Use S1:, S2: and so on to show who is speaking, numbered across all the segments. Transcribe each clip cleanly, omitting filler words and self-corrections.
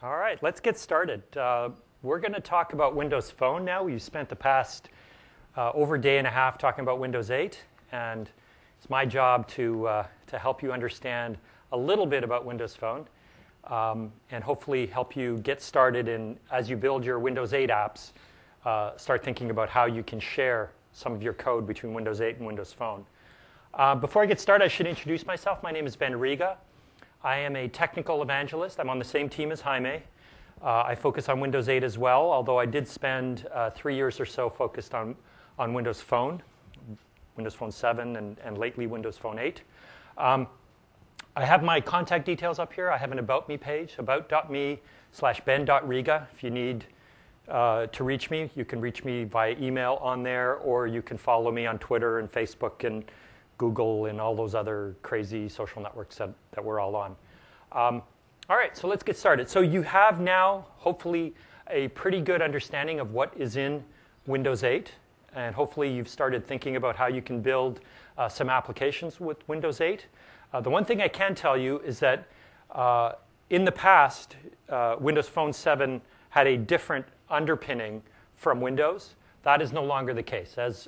S1: All right, let's get started. We're going to talk about Windows Phone now. We've spent the past over a day and a half talking about Windows 8, and it's my job to help you understand a little bit about Windows Phone and hopefully help you get started in, as you build your Windows 8 apps, start thinking about how you can share some of your code between Windows 8 and Windows Phone. Before I get started, I should introduce myself. My name is Ben Riga. I am a technical evangelist. I'm on the same team as Jaime. I focus on Windows 8 as well, although I did spend 3 years or so focused on Windows Phone, Windows Phone 7, and lately Windows Phone 8. I have my contact details up here. I have an About Me page, about.me/ben.riga. If you need to reach me, you can reach me via email on there, or you can follow me on Twitter and Facebook and Google and all those other crazy social networks that we're all on. All right, so let's get started. So you have now, hopefully, a pretty good understanding of what is in Windows 8, and hopefully you've started thinking about how you can build some applications with Windows 8. The one thing I can tell you is that in the past, Windows Phone 7 had a different underpinning from Windows. That is no longer the case. As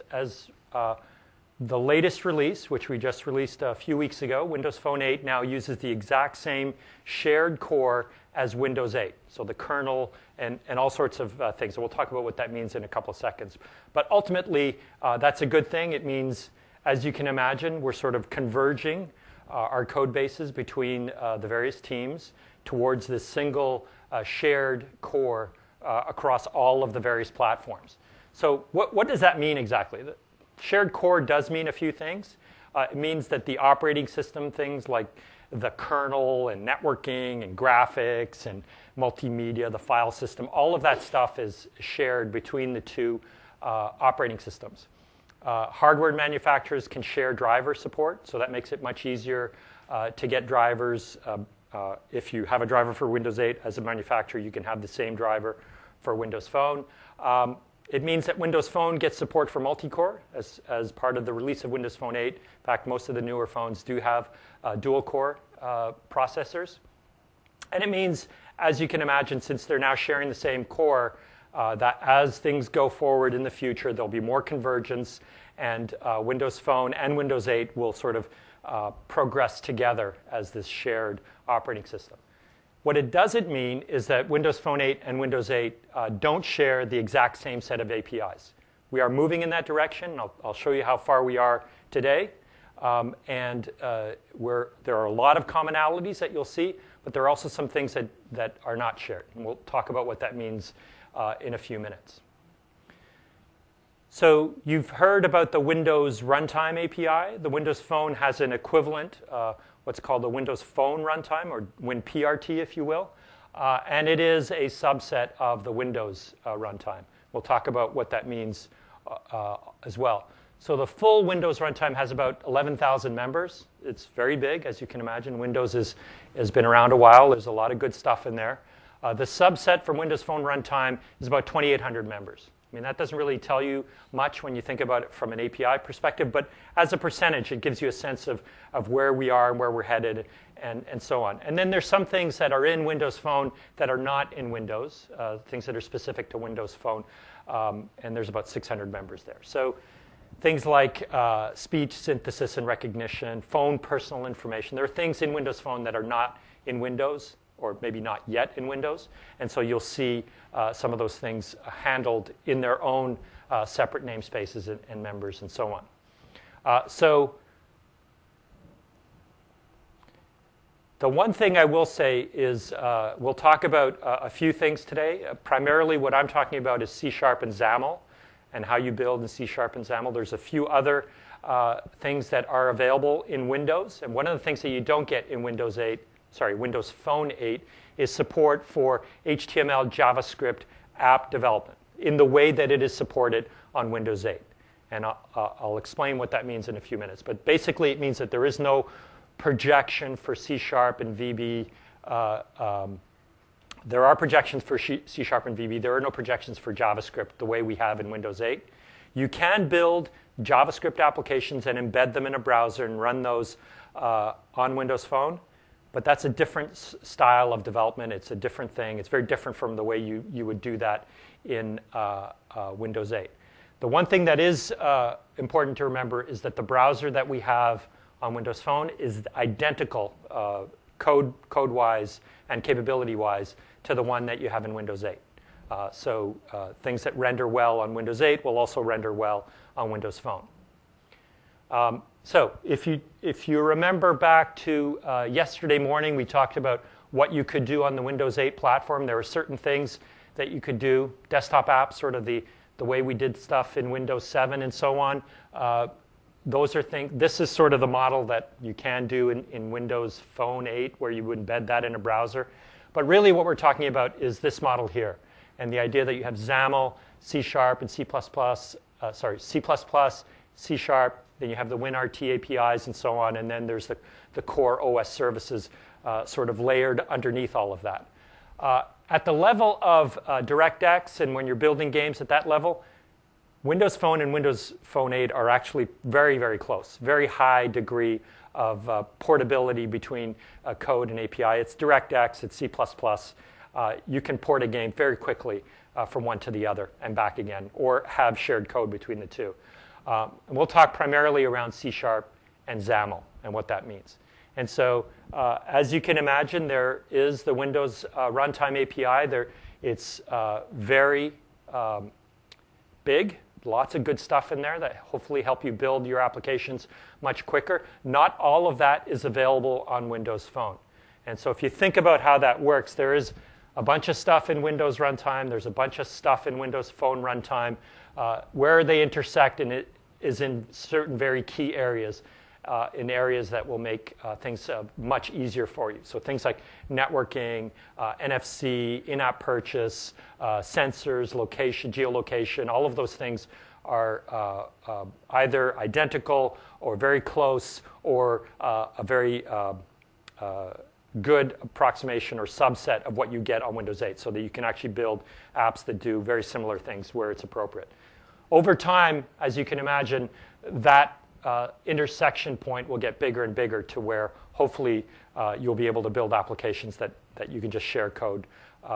S1: the latest release, which we just released a few weeks ago, Windows Phone 8 now uses the exact same shared core as Windows 8. So the kernel and all sorts of things. So we'll talk about what that means in a couple of seconds. But ultimately, that's a good thing. It means, as you can imagine, we're sort of converging our code bases between the various teams towards this single shared core across all of the various platforms. So what does that mean exactly? Shared core does mean a few things. It means that the operating system, things like the kernel and networking and graphics and multimedia, the file system, all of that stuff is shared between the two operating systems. Hardware manufacturers can share driver support, so that makes it much easier to get drivers. If you have a driver for Windows 8 as a manufacturer, you can have the same driver for Windows Phone. It means that Windows Phone gets support for multi-core as part of the release of Windows Phone 8. In fact, most of the newer phones do have dual-core processors. And it means, as you can imagine, since they're now sharing the same core, that as things go forward in the future, there'll be more convergence, and Windows Phone and Windows 8 will sort of progress together as this shared operating system. What it doesn't mean is that Windows Phone 8 and Windows 8 don't share the exact same set of APIs. We are moving in that direction. I'll show you how far we are today. There are a lot of commonalities that you'll see, but there are also some things that are not shared. And we'll talk about what that means in a few minutes. So you've heard about the Windows Runtime API. The Windows Phone has an equivalent, what's called the Windows Phone Runtime, or WinPRT, if you will. And it is a subset of the Windows runtime. We'll talk about what that means as well. So the full Windows runtime has about 11,000 members. It's very big, as you can imagine. Windows has been around a while. There's a lot of good stuff in there. The subset from Windows Phone Runtime is about 2,800 members. I mean, that doesn't really tell you much when you think about it from an API perspective, but as a percentage, it gives you a sense of where we are and where we're headed and so on. And then there's some things that are in Windows Phone that are not in Windows, things that are specific to Windows Phone, and there's about 600 members there. So things like speech synthesis and recognition, phone personal information. There are things in Windows Phone that are not in Windows, or maybe not yet in Windows. And so you'll see some of those things handled in their own separate namespaces and members and so on. So the one thing I will say is we'll talk about a few things today. Primarily what I'm talking about is C# and XAML and how you build in C# and XAML. There's a few other things that are available in Windows. And one of the things that you don't get in Windows Phone 8 is support for HTML, JavaScript app development in the way that it is supported on Windows 8. And I'll explain what that means in a few minutes. But basically, it means that there is no projection for C# and VB. There are projections for C# and VB. There are no projections for JavaScript the way we have in Windows 8. You can build JavaScript applications and embed them in a browser and run those on Windows Phone. But that's a different style of development. It's a different thing. It's very different from the way you would do that in Windows 8. The one thing that is important to remember is that the browser that we have on Windows Phone is identical code-wise and capability-wise to the one that you have in Windows 8. So things that render well on Windows 8 will also render well on Windows Phone. So if you remember back to yesterday morning, we talked about what you could do on the Windows 8 platform. There were certain things that you could do, desktop apps, sort of the way we did stuff in Windows 7 and so on. Those are things. This is sort of the model that you can do in Windows Phone 8, where you would embed that in a browser. But really what we're talking about is this model here, and the idea that you have XAML, C#, and C++, C++, C#, then you have the WinRT APIs and so on, and then there's the core OS services sort of layered underneath all of that. At the level of DirectX, and when you're building games at that level, Windows Phone and Windows Phone 8 are actually very, very close, very high degree of portability between code and API. It's DirectX, it's C++. You can port a game very quickly from one to the other and back again, or have shared code between the two. And we'll talk primarily around C# and XAML and what that means. And so as you can imagine, there is the Windows Runtime API. It's very big, lots of good stuff in there that hopefully help you build your applications much quicker. Not all of that is available on Windows Phone. And so if you think about how that works, there is a bunch of stuff in Windows Runtime. There's a bunch of stuff in Windows Phone Runtime. Where they intersect, and it is in certain very key areas, in areas that will make things much easier for you. So things like networking, NFC, in-app purchase, sensors, location, geolocation, all of those things are either identical or very close, or a very good approximation or subset of what you get on Windows 8, so that you can actually build apps that do very similar things where it's appropriate. Over time, as you can imagine, that intersection point will get bigger and bigger to where hopefully you'll be able to build applications that you can just share code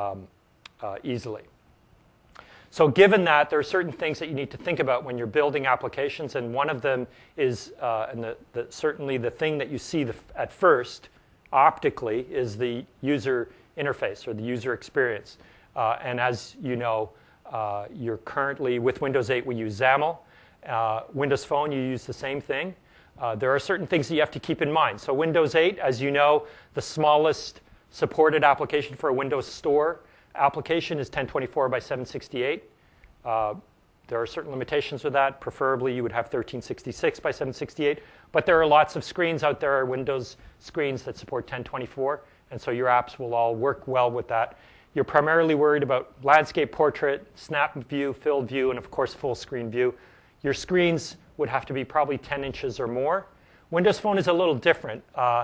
S1: easily. So given that, there are certain things that you need to think about when you're building applications, and one of them is, and certainly the thing that you see at first, optically, is the user interface or the user experience. And as you know, you're currently, with Windows 8, we use XAML. Windows Phone, you use the same thing. There are certain things that you have to keep in mind. So Windows 8, as you know, the smallest supported application for a Windows Store application is 1024 by 768. There are certain limitations with that. Preferably, you would have 1366 by 768. But there are lots of screens out there, Windows screens that support 1024. And so your apps will all work well with that. You're primarily worried about landscape, portrait, snap view, filled view, and of course, full screen view. Your screens would have to be probably 10 inches or more. Windows Phone is a little different.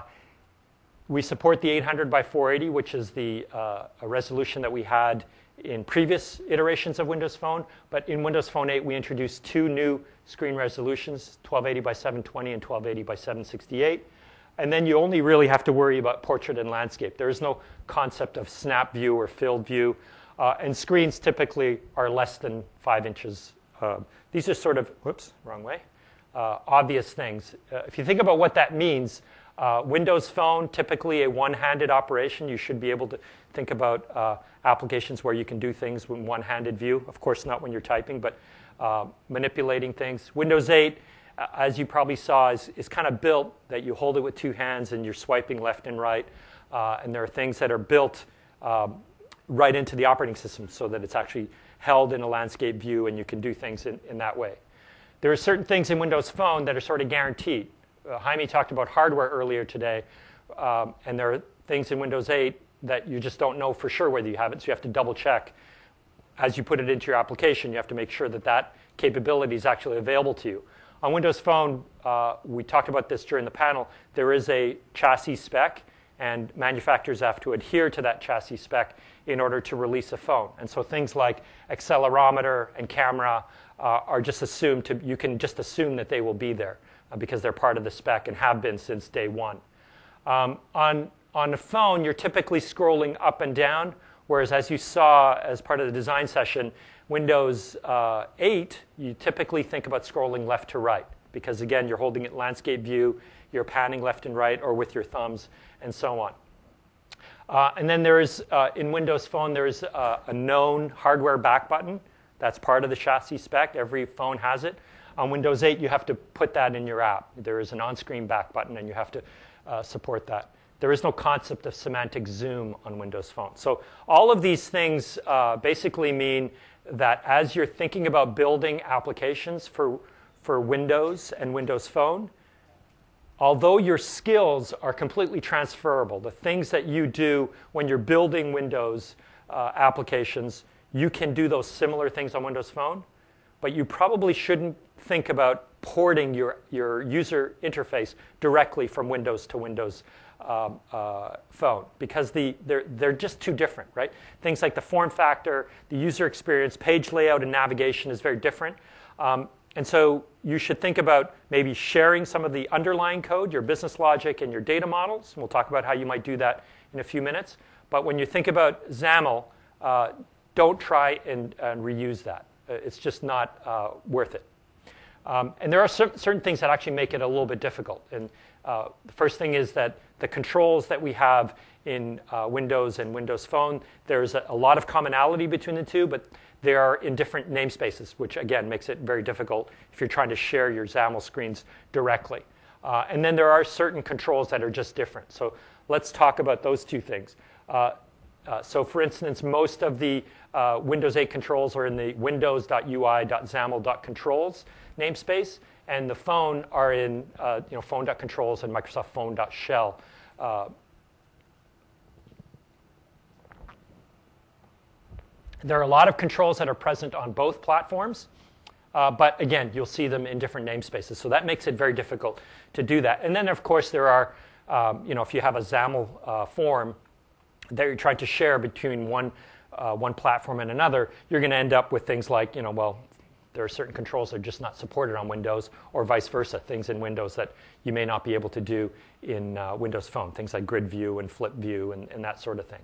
S1: We support the 800 by 480, which is a resolution that we had in previous iterations of Windows Phone. But in Windows Phone 8, we introduced two new screen resolutions, 1280 by 720 and 1280 by 768. And then you only really have to worry about portrait and landscape. There is no concept of snap view or filled view. And screens typically are less than 5 inches. These are sort of, whoops, wrong way, obvious things. If you think about what that means, Windows Phone, typically a one-handed operation. You should be able to think about applications where you can do things with one-handed view. Of course, not when you're typing, but manipulating things. Windows 8, as you probably saw, is kind of built that you hold it with two hands and you're swiping left and right. And there are things that are built right into the operating system so that it's actually held in a landscape view and you can do things in that way. There are certain things in Windows Phone that are sort of guaranteed. Jaime talked about hardware earlier today, and there are things in Windows 8 that you just don't know for sure whether you have it, so you have to double check. As you put it into your application, you have to make sure that that capability is actually available to you. On Windows Phone, we talked about this during the panel, there is a chassis spec, and manufacturers have to adhere to that chassis spec in order to release a phone. And so things like accelerometer and camera are just assumed to, you can just assume that they will be there because they're part of the spec and have been since day one. On On a phone, you're typically scrolling up and down, whereas as you saw as part of the design session, Windows 8, you typically think about scrolling left to right, because again, you're holding it landscape view, you're panning left and right, or with your thumbs, and so on. And then there is, in Windows Phone, there is a known hardware back button. That's part of the chassis spec. Every phone has it. On Windows 8, you have to put that in your app. There is an on-screen back button, and you have to support that. There is no concept of semantic zoom on Windows Phone. So all of these things basically mean that as you're thinking about building applications for Windows and Windows Phone, although your skills are completely transferable, the things that you do when you're building Windows applications, you can do those similar things on Windows Phone, but you probably shouldn't think about porting your user interface directly from Windows to Windows Phone, because they're just too different, right? Things like the form factor, the user experience, page layout, and navigation is very different. And so you should think about maybe sharing some of the underlying code, your business logic, and your data models. And we'll talk about how you might do that in a few minutes. But when you think about XAML, don't try and reuse that. It's just not worth it. And there are certain things that actually make it a little bit difficult. And the first thing is that the controls that we have in Windows and Windows Phone, there's a lot of commonality between the two, but they are in different namespaces, which again makes it very difficult if you're trying to share your XAML screens directly. And then there are certain controls that are just different. So let's talk about those two things. So for instance, most of the Windows 8 controls are in the windows.ui.xaml.controls namespace, and the phone are in phone.controls and Microsoft phone.shell. There are a lot of controls that are present on both platforms, but again, you'll see them in different namespaces. So that makes it very difficult to do that. And then, of course, there are, if you have a XAML form that you're trying to share between one platform and another, you're going to end up with things like, there are certain controls that are just not supported on Windows, or vice versa, things in Windows that you may not be able to do in Windows Phone, things like grid view and flip view and that sort of thing.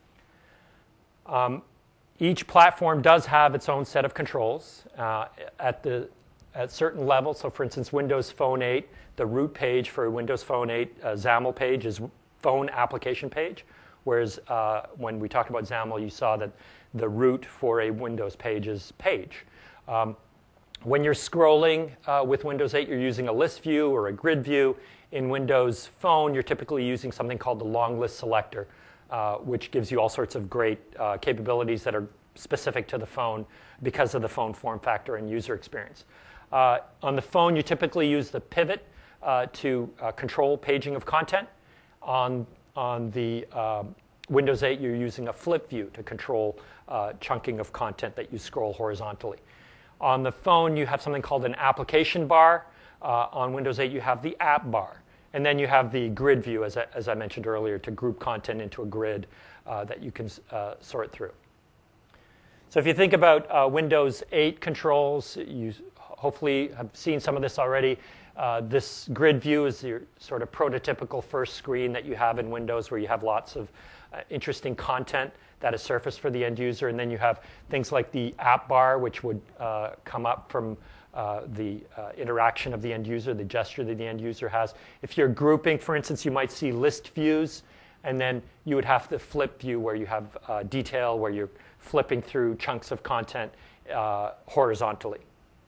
S1: Each platform does have its own set of controls at certain levels. So for instance, Windows Phone 8, the root page for Windows Phone 8 XAML page is phone application page, whereas when we talked about XAML, you saw that the root for a Windows page is page. When you're scrolling with Windows 8, you're using a list view or a grid view. In Windows Phone, you're typically using something called the long list selector, which gives you all sorts of great capabilities that are specific to the phone because of the phone form factor and user experience. On the phone, you typically use the pivot to control paging of content. On the Windows 8, you're using a flip view to control chunking of content that you scroll horizontally. On the phone, you have something called an application bar. On Windows 8, you have the app bar. And then you have the grid view, as I mentioned earlier, to group content into a grid that you can sort through. So if you think about Windows 8 controls, you hopefully have seen some of this already. This grid view is your sort of prototypical first screen that you have in Windows, where you have lots of interesting content that is surfaced for the end user. And then you have things like the app bar, which would come up from the interaction of the end user, the gesture that the end user has. If you're grouping, for instance, you might see list views, and then you would have the flip view where you have detail, where you're flipping through chunks of content horizontally.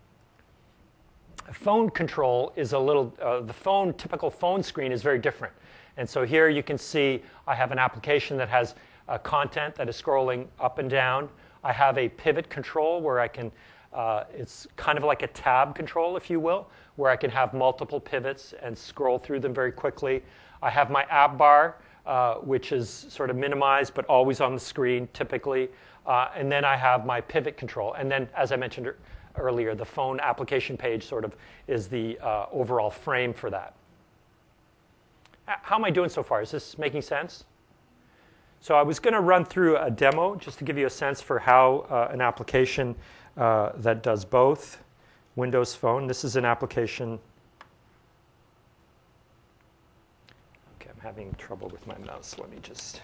S1: Phone control is a little, the typical phone screen is very different. And so here you can see I have an application that has content that is scrolling up and down. I have a pivot control where I can, it's kind of like a tab control, if you will, where I can have multiple pivots and scroll through them very quickly. I have my app bar, which is sort of minimized but always on the screen typically. And then I have my pivot control. And then, as I mentioned earlier, the phone application page sort of is the overall frame for that. How am I doing so far? Is this making sense? So I was going to run through a demo just to give you a sense for how an application that does both Windows Phone. This is an application. Okay, I'm having trouble with my mouse. Let me just...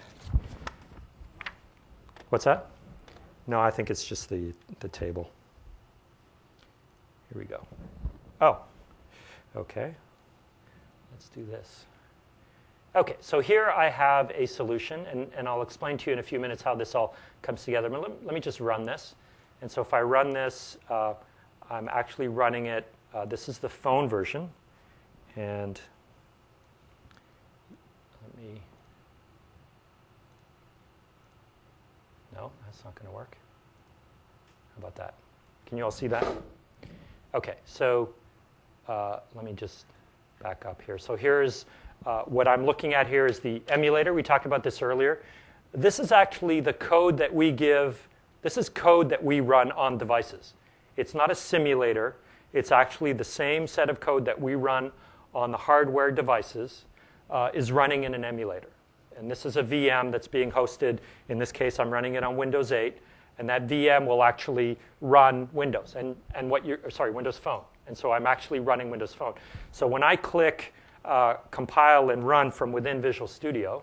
S1: What's that? No, I think it's just the table. Here we go. Oh, okay. Let's do this. Okay, so here I have a solution, and I'll explain to you in a few minutes how this all comes together. But let me just run this. And so if I run this, I'm actually running it. This is the phone version. And let me... No, that's not going to work. How about that? Can you all see that? Okay, so let me just back up here. So here's what I'm looking at here is the emulator. We talked about this earlier. This is actually the code that we give. This is code that we run on devices. It's not a simulator. It's actually the same set of code that we run on the hardware devices is running in an emulator. And this is a VM that's being hosted. In this case, I'm running it on Windows 8. And that VM will actually run Windows Windows Phone. And so I'm actually running Windows Phone. So when I click compile and run from within Visual Studio,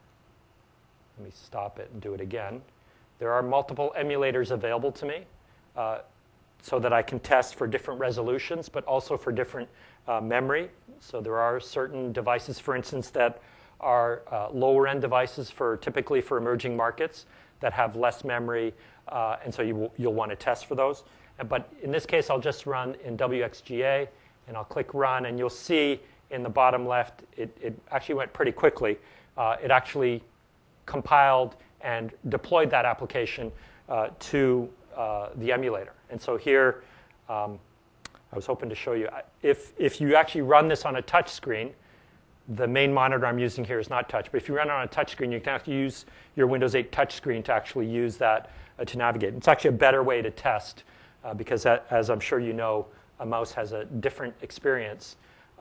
S1: let me stop it and do it again. There are multiple emulators available to me so that I can test for different resolutions, but also for different memory. So there are certain devices, for instance, that are lower-end devices typically for emerging markets that have less memory, and so you'll want to test for those. But in this case, I'll just run in WXGA, and I'll click Run, and you'll see in the bottom left, it actually went pretty quickly. It actually compiled and deployed that application to the emulator. And so here, I was hoping to show you, if you actually run this on a touch screen, the main monitor I'm using here is not touch, but if you run it on a touch screen, you can have to use your Windows 8 touch screen to actually use that to navigate. It's actually a better way to test because, as I'm sure you know, a mouse has a different experience.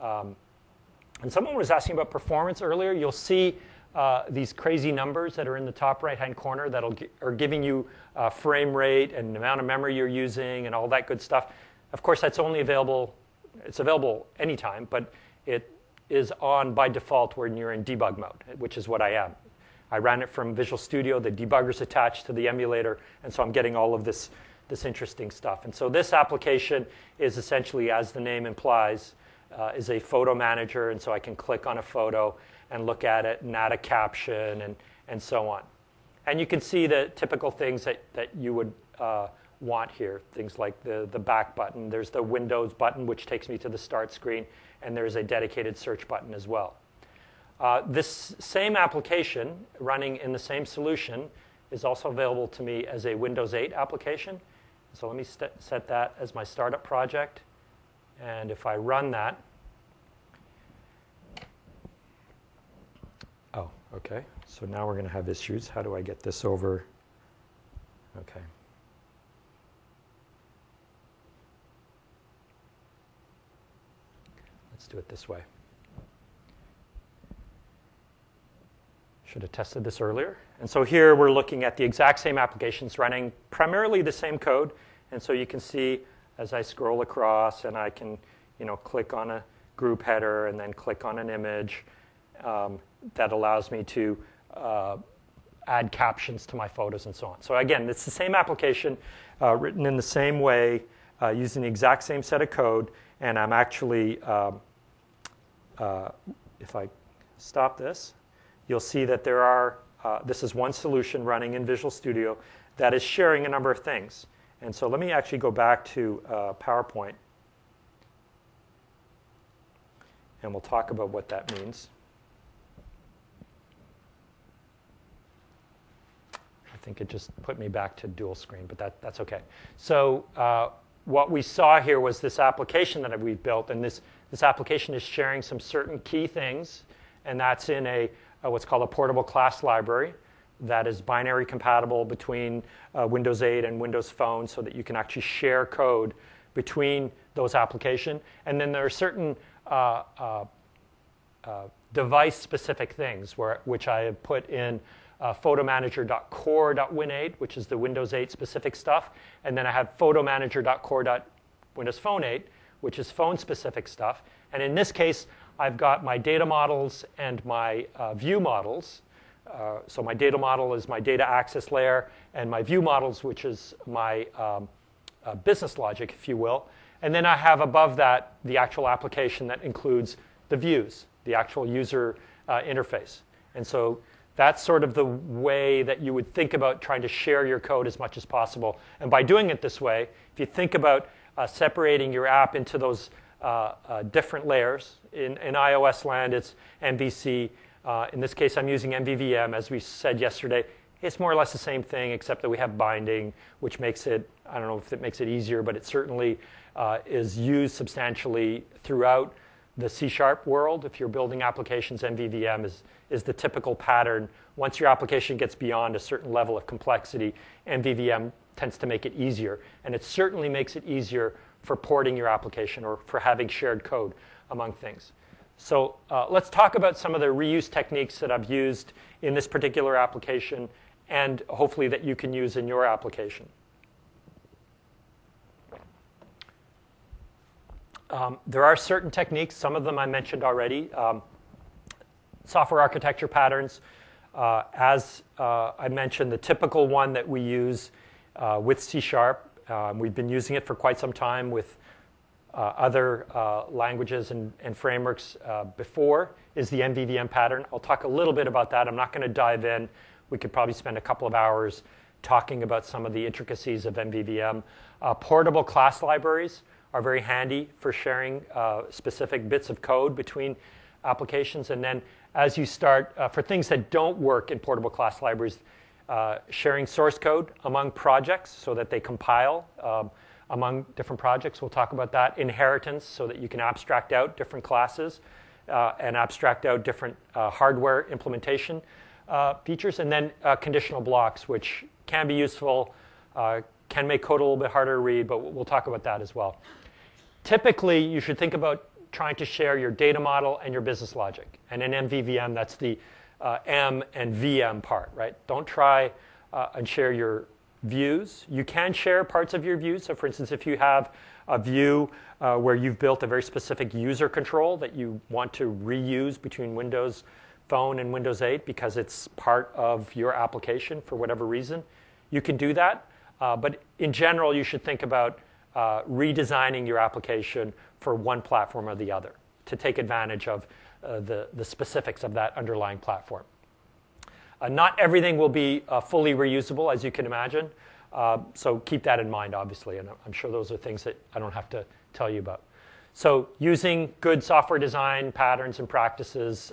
S1: And someone was asking about performance earlier. You'll see these crazy numbers that are in the top right-hand corner that are giving you frame rate and the amount of memory you're using and all that good stuff. Of course, that's only available. It's available anytime, but it is on by default when you're in debug mode, which is what I am. I ran it from Visual Studio. The debugger's attached to the emulator, and so I'm getting all of this interesting stuff. And so this application is essentially, as the name implies, is a photo manager, and so I can click on a photo and look at it and add a caption and so on. And you can see the typical things that you would want here, things like the back button. There's the Windows button, which takes me to the start screen, and there's a dedicated search button as well. This same application running in the same solution is also available to me as a Windows 8 application. So let me set that as my startup project. And if I run that, oh, okay. So now we're going to have issues. How do I get this over? Okay. Let's do it this way. Should have tested this earlier. And so here we're looking at the exact same applications running primarily the same code. And so you can see as I scroll across and I can click on a group header and then click on an image that allows me to add captions to my photos and so on. So again, it's the same application written in the same way using the exact same set of code. And I'm actually, if I stop this, you'll see that there are, this is one solution running in Visual Studio that is sharing a number of things. And so let me actually go back to PowerPoint, and we'll talk about what that means. I think it just put me back to dual screen, but that's OK. So what we saw here was this application that we've built, and this application is sharing some certain key things, and that's in what's called a portable class library that is binary compatible between Windows 8 and Windows Phone so that you can actually share code between those applications. And then there are certain device-specific things which I have put in photomanager.core.win8, which is the Windows 8 specific stuff. And then I have photomanager.core.windows Phone 8, which is phone-specific stuff. And in this case, I've got my data models and my view models. So my data model is my data access layer, and my view models, which is my business logic, if you will. And then I have above that the actual application that includes the views, the actual user interface. And so that's sort of the way that you would think about trying to share your code as much as possible. And by doing it this way, if you think about separating your app into those different layers, in iOS land it's MVC. In this case, I'm using MVVM. As we said yesterday, it's more or less the same thing, except that we have binding, which makes it, I don't know if it makes it easier, but it certainly is used substantially throughout the C# world. If you're building applications, MVVM is the typical pattern. Once your application gets beyond a certain level of complexity, MVVM tends to make it easier. And it certainly makes it easier for porting your application or for having shared code among things. So let's talk about some of the reuse techniques that I've used in this particular application and hopefully that you can use in your application. There are certain techniques, some of them I mentioned already. Software architecture patterns, as I mentioned, the typical one that we use with C#, we've been using it for quite some time with other languages and frameworks before, is the MVVM pattern. I'll talk a little bit about that. I'm not going to dive in. We could probably spend a couple of hours talking about some of the intricacies of MVVM. Portable class libraries are very handy for sharing specific bits of code between applications. And then as you start, for things that don't work in portable class libraries, sharing source code among projects so that they compile among different projects. We'll talk about that. Inheritance, so that you can abstract out different classes and abstract out different hardware implementation features. And then conditional blocks, which can be useful, can make code a little bit harder to read, but we'll talk about that as well. Typically, you should think about trying to share your data model and your business logic. And in MVVM, that's the M and VM part, right? Don't try and share your views. You can share parts of your views. So for instance, if you have a view where you've built a very specific user control that you want to reuse between Windows Phone and Windows 8 because it's part of your application for whatever reason, you can do that. But in general, you should think about redesigning your application for one platform or the other to take advantage of the specifics of that underlying platform. Not everything will be fully reusable, as you can imagine. So keep that in mind, obviously. And I'm sure those are things that I don't have to tell you about. So using good software design patterns and practices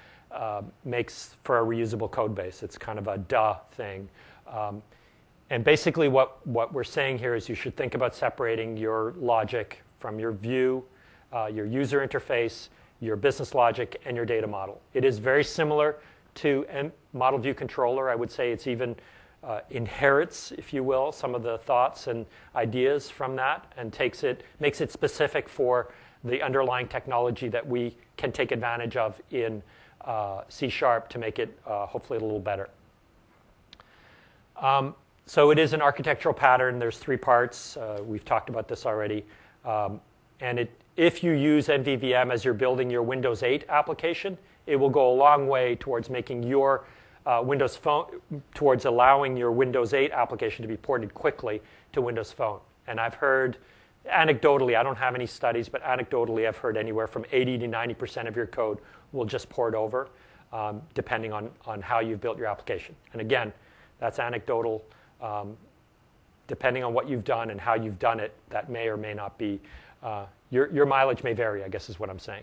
S1: makes for a reusable code base. It's kind of a duh thing. And basically what we're saying here is you should think about separating your logic from your view, your user interface, your business logic, and your data model. It is very similar to a model view controller. I would say it's even inherits, if you will, some of the thoughts and ideas from that and makes it specific for the underlying technology that we can take advantage of in C# to make it hopefully a little better. So it is an architectural pattern. There's three parts. We've talked about this already. And if you use MVVM as you're building your Windows 8 application, it will go a long way towards making your Windows Phone, towards allowing your Windows 8 application to be ported quickly to Windows Phone. And I've heard, anecdotally, I don't have any studies, but anecdotally I've heard anywhere from 80 to 90% of your code will just port over, depending on how you've built your application. And again, that's anecdotal. Depending on what you've done and how you've done it, that may or may not be, your mileage may vary, I guess is what I'm saying.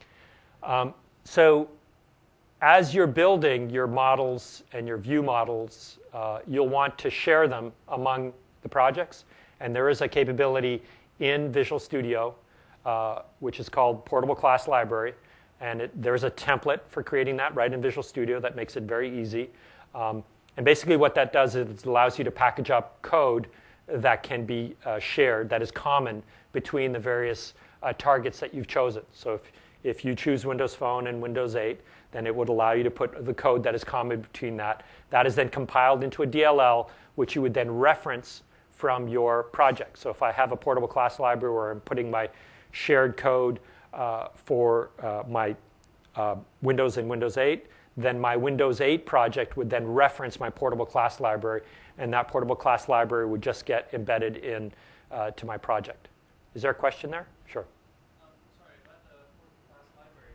S1: So as you're building your models and your view models, you'll want to share them among the projects. And there is a capability in Visual Studio, which is called Portable Class Library. And there's a template for creating that right in Visual Studio that makes it very easy. And basically what that does is it allows you to package up code that can be shared, that is common between the various targets that you've chosen. So if you choose Windows Phone and Windows 8, then it would allow you to put the code that is common between that. That is then compiled into a DLL, which you would then reference from your project. So if I have a portable class library where I'm putting my shared code for my Windows and Windows 8, then my Windows 8 project would then reference my portable class library, and that portable class library would just get embedded in to my project. Is there a question there? Sure.
S2: Sorry, about the portable class library.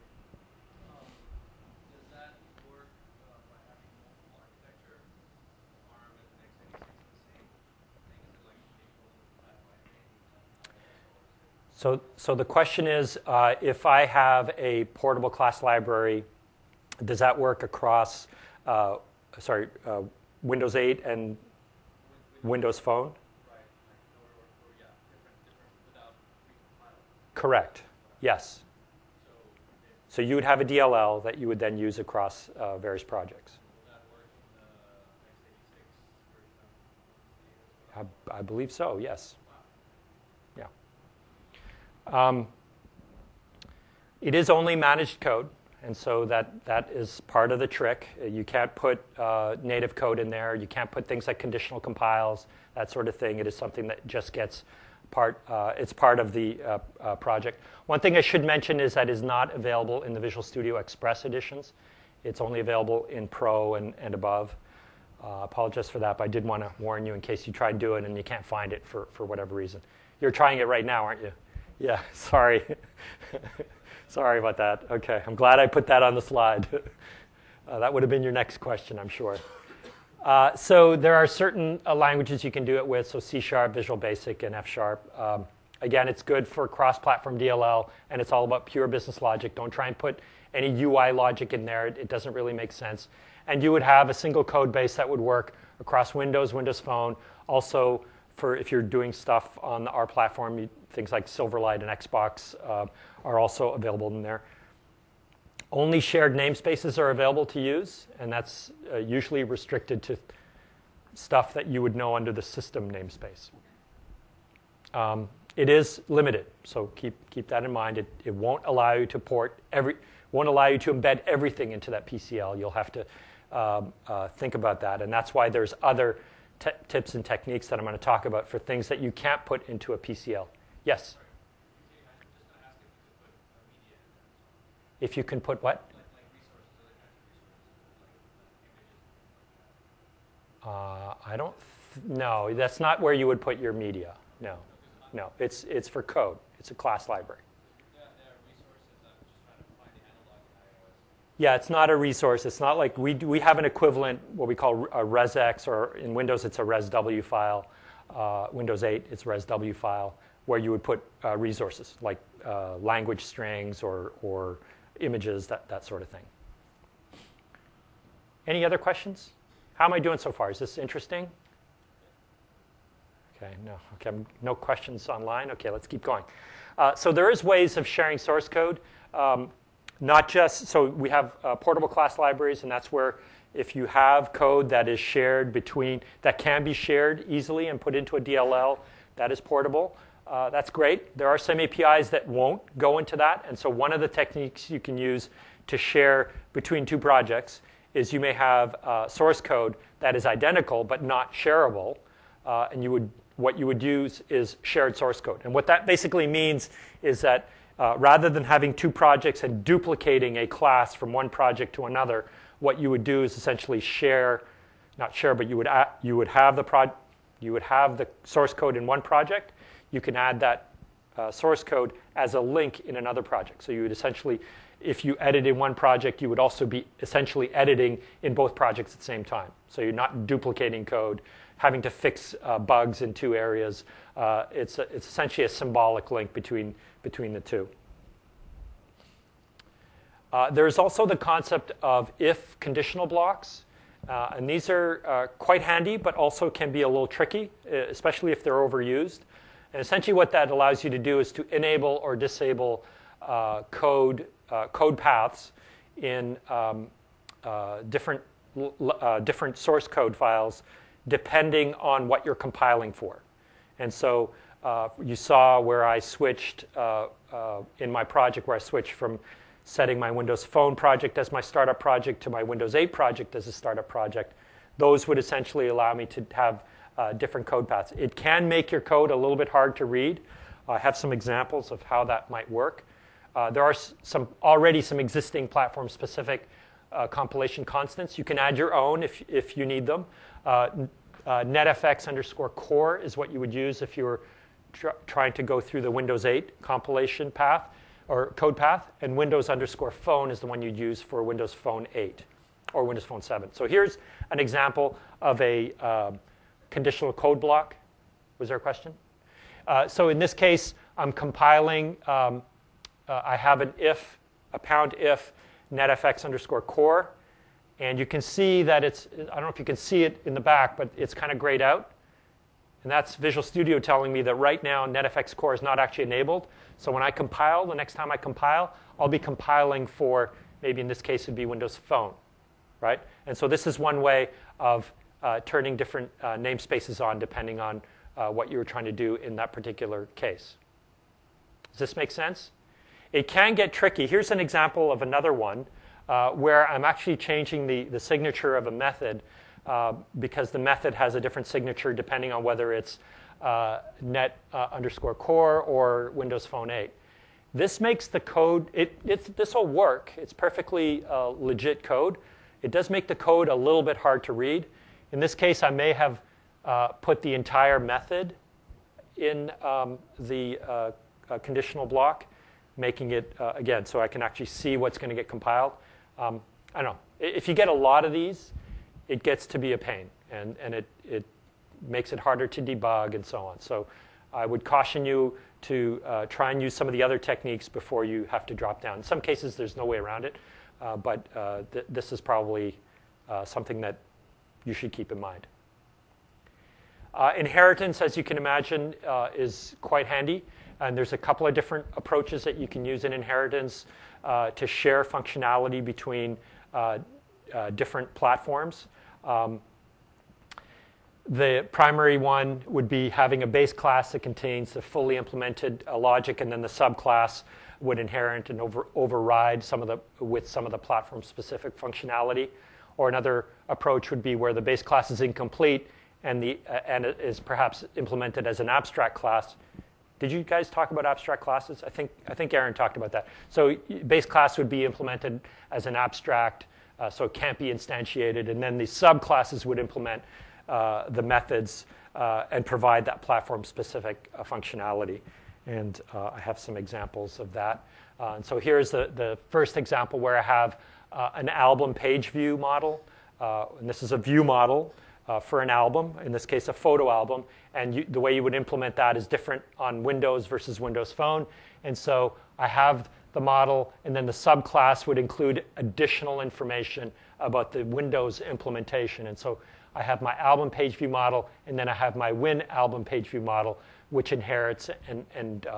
S2: Does that work by having multiple architecture? ARM and x86 the same thing? Is it like equal that way?
S1: So the question is, if I have a portable class library, does that work across, Windows 8 and Windows Phone?
S2: Right, or yeah, different without recompiling.
S1: Correct. Yes. So you would have a DLL that you would then use across various projects.
S2: Will that work in the x86 version of
S1: I believe so, yes.
S2: Wow.
S1: Yeah. It is only managed code, and so that is part of the trick. You can't put native code in there. You can't put things like conditional compiles, that sort of thing. It is something that just gets it's part of the project. One thing I should mention is that is not available in the Visual Studio Express editions. It's only available in Pro and above. Apologize for that, but I did want to warn you in case you try to do it and you can't find it for whatever reason. You're trying it right now, aren't you? Yeah, sorry. Sorry about that. Okay, I'm glad I put that on the slide. That would have been your next question, I'm sure. So there are certain languages you can do it with, so C#, Visual Basic, and F#. Again, it's good for cross-platform DLL, and it's all about pure business logic. Don't try and put any UI logic in there. It doesn't really make sense. And you would have a single code base that would work across Windows, Windows Phone. Also, for if you're doing stuff on the R platform, things like Silverlight and Xbox are also available in there. Only shared namespaces are available to use, and that's usually restricted to stuff that you would know under the system namespace. It is limited, so keep that in mind. It won't allow you to won't allow you to embed everything into that PCL. You'll have to think about that, and that's why there's other tips and techniques that I'm going to talk about for things that you can't put into a PCL. Yes? If you can put what? No, that's not where you would put your media. No, it's for code. It's a class library. Yeah, it's not a resource. It's not like we have an equivalent, what we call a resx, or in Windows it's a resw file. Windows 8, it's a resw file, where you would put resources like language strings or images, that sort of thing. Any other questions? How am I doing so far? Is this interesting? Okay, no questions online. Okay, let's keep going. So there is ways of sharing source code. Not just, so we have portable class libraries, and that's where if you have code that is shared that can be shared easily and put into a DLL, that is portable. That's great. There are some APIs that won't go into that, and so one of the techniques you can use to share between two projects is you may have source code that is identical but not shareable, and what you would use is shared source code. And what that basically means is that rather than having two projects and duplicating a class from one project to another, what you would do is essentially but you would have the source code in one project. You can add that source code as a link in another project. So you would essentially, if you edit in one project, you would also be essentially editing in both projects at the same time. So you're not duplicating code, having to fix bugs in two areas. It's essentially a symbolic link between the two. There's also the concept of if conditional blocks. And these are quite handy, but also can be a little tricky, especially if they're overused. And essentially what that allows you to do is to enable or disable code paths in different source code files depending on what you're compiling for. And so you saw where I switched in my project, where I switched from setting my Windows Phone project as my startup project to my Windows 8 project as a startup project. Those would essentially allow me to have different code paths. It can make your code a little bit hard to read. I have some examples of how that might work. There are already some existing platform-specific compilation constants. You can add your own if you need them. netfx_core is what you would use if you were trying to go through the Windows 8 compilation path or code path, and Windows_phone is the one you'd use for Windows Phone 8 or Windows Phone 7. So here's an example of a conditional code block. Was there a question? So in this case, I'm compiling. I have a pound if netfx_core, and you can see that it's, I don't know if you can see it in the back, but it's kind of grayed out. And that's Visual Studio telling me that right now NetFX Core is not actually enabled. So when I compile, the next time I compile, I'll be compiling for, maybe in this case it'd be Windows Phone, right? And so this is one way of turning different namespaces on depending on what you were trying to do in that particular case. Does this make sense? It can get tricky. Here's an example of another one where I'm actually changing the signature of a method because the method has a different signature depending on whether it's net_core or Windows Phone 8. This makes the code, this will work. It's perfectly legit code. It does make the code a little bit hard to read. In this case, I may have put the entire method in the conditional block, making it, again, so I can actually see what's going to get compiled. I don't know. If you get a lot of these, it gets to be a pain, and it makes it harder to debug and so on. So I would caution you to try and use some of the other techniques before you have to drop down. In some cases, there's no way around it, but this is probably something that you should keep in mind. Inheritance, as you can imagine, is quite handy. And there's a couple of different approaches that you can use in inheritance to share functionality between different platforms. The primary one would be having a base class that contains the fully implemented logic, and then the subclass would inherit and override with some of the platform-specific functionality. Or another approach would be where the base class is incomplete and it is perhaps implemented as an abstract class. Did you guys talk about abstract classes? I think Aaron talked about that. So base class would be implemented as an abstract, so it can't be instantiated, and then the subclasses would implement the methods and provide that platform-specific functionality. And I have some examples of that. And so here's the first example where I have an album page view model, and this is a view model for an album, in this case a photo album, and the way you would implement that is different on Windows versus Windows Phone. And so I have the model, and then the subclass would include additional information about the Windows implementation. And so I have my album page view model, and then I have my Win album page view model, which inherits and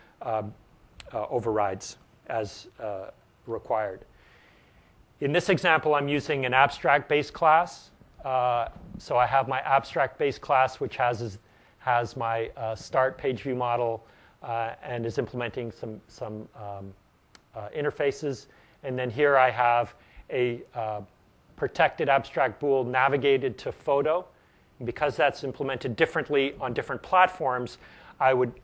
S1: overrides as required. In this example, I'm using an abstract base class. So I have my abstract base class, which has my start page view model and is implementing some interfaces. And then here I have a protected abstract bool navigated to photo. And because that's implemented differently on different platforms, I would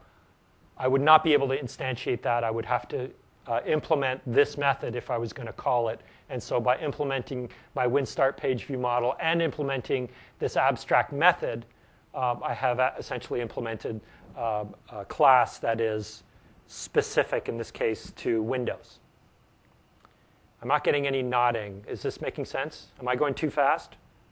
S1: not be able to instantiate that. I would have to implement this method if I was going to call it. And so by implementing my WinStart page view model and implementing this abstract method, I have essentially implemented a class that is specific, in this case, to Windows. I'm not getting any nodding. Is this making sense? Am I going too fast?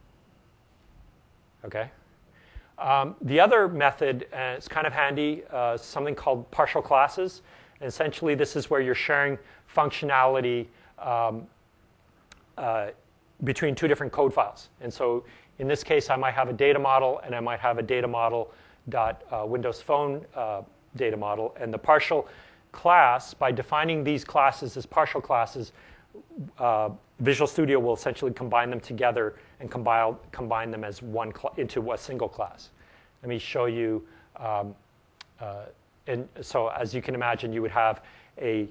S1: Okay. The other method is kind of handy, something called partial classes. And essentially, this is where you're sharing functionality between two different code files. And so in this case, I might have a data model, and I might have a data model Windows Phone data model. And the partial class, by defining these classes as partial classes, Visual Studio will essentially combine them together and combine them as into a single class. Let me show you. And so as you can imagine, you would have your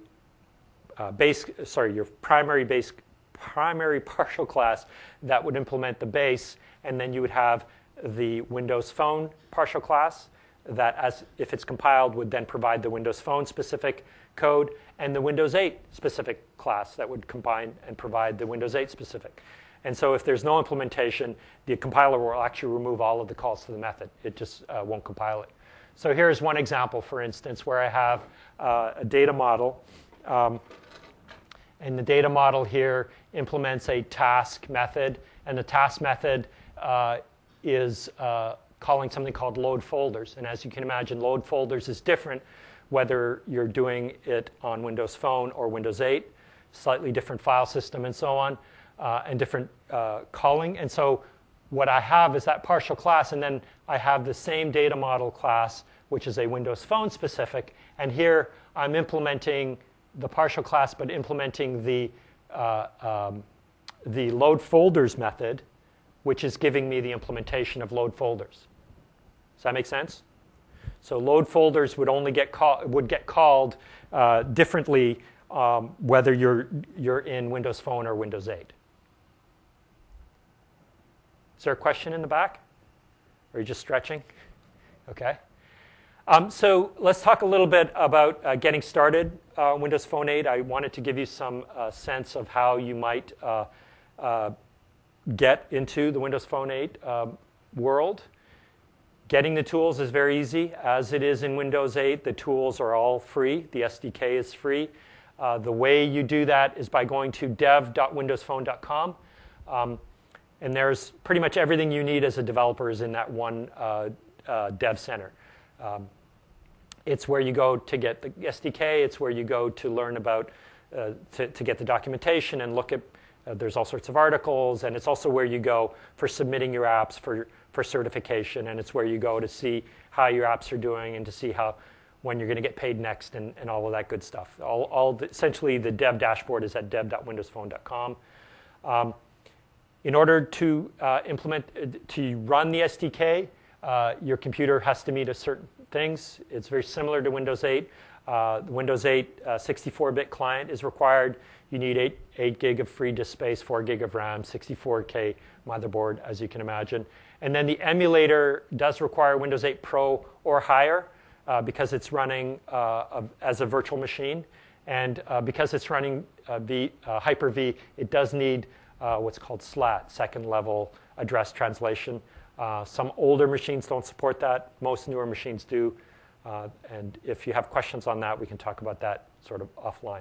S1: primary partial class that would implement the base, and then you would have the Windows Phone partial class that, as if it's compiled, would then provide the Windows Phone specific code, and the Windows 8 specific class that would combine and provide the Windows 8 specific. And so if there's no implementation, the compiler will actually remove all of the calls to the method. It just won't compile it. So here's one example, for instance, where I have a data model. And the data model here implements a task method. And the task method is calling something called load folders. And as you can imagine, load folders is different whether you're doing it on Windows Phone or Windows 8, slightly different file system and so on, and different calling. And so what I have is that partial class, and then I have the same data model class, which is a Windows Phone specific. And here I'm implementing the partial class, but implementing the load folders method, which is giving me the implementation of load folders. Does that make sense? So load folders would only get called differently whether you're in Windows Phone or Windows 8. Is there a question in the back? Or are you just stretching? Okay. So let's talk a little bit about getting started Windows Phone 8. I wanted to give you some sense of how you might get into the Windows Phone 8 world. Getting the tools is very easy. As it is in Windows 8, the tools are all free. The SDK is free. The way you do that is by going to dev.windowsphone.com. And there's pretty much everything you need as a developer is in that one dev center. It's where you go to get the SDK. It's where you go to learn about, to get the documentation and look at, there's all sorts of articles. And it's also where you go for submitting your apps for certification. And it's where you go to see how your apps are doing and to see when you're going to get paid next and all of that good stuff. Essentially, the dev dashboard is at dev.windowsphone.com. In order to run the SDK, your computer has to meet certain things. It's very similar to Windows 8. The Windows 8 64-bit client is required. You need 8 gig of free disk space, 4 gig of RAM, 64K motherboard, as you can imagine. And then the emulator does require Windows 8 Pro or higher because it's running as a virtual machine. And because it's running Hyper-V, it does need what's called SLAT, second level address translation. Some older machines don't support that. Most newer machines do. And if you have questions on that, we can talk about that sort of offline.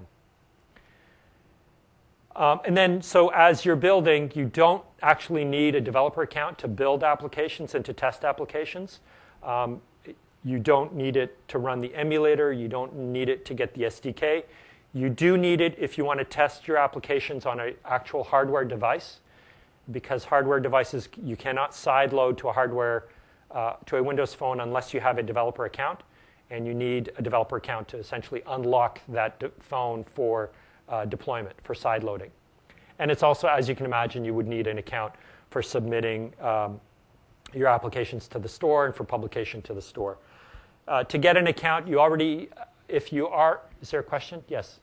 S1: And then, so as you're building, you don't actually need a developer account to build applications and to test applications. You don't need it to run the emulator. You don't need it to get the SDK. You do need it if you want to test your applications on an actual hardware device, because hardware devices, you cannot sideload to to a Windows Phone unless you have a developer account, and you need a developer account to essentially unlock that phone for deployment, for sideloading. And it's also, as you can imagine, you would need an account for submitting your applications to the store and for publication to the store. To get an account, you already, if you are, is there a question? Yes.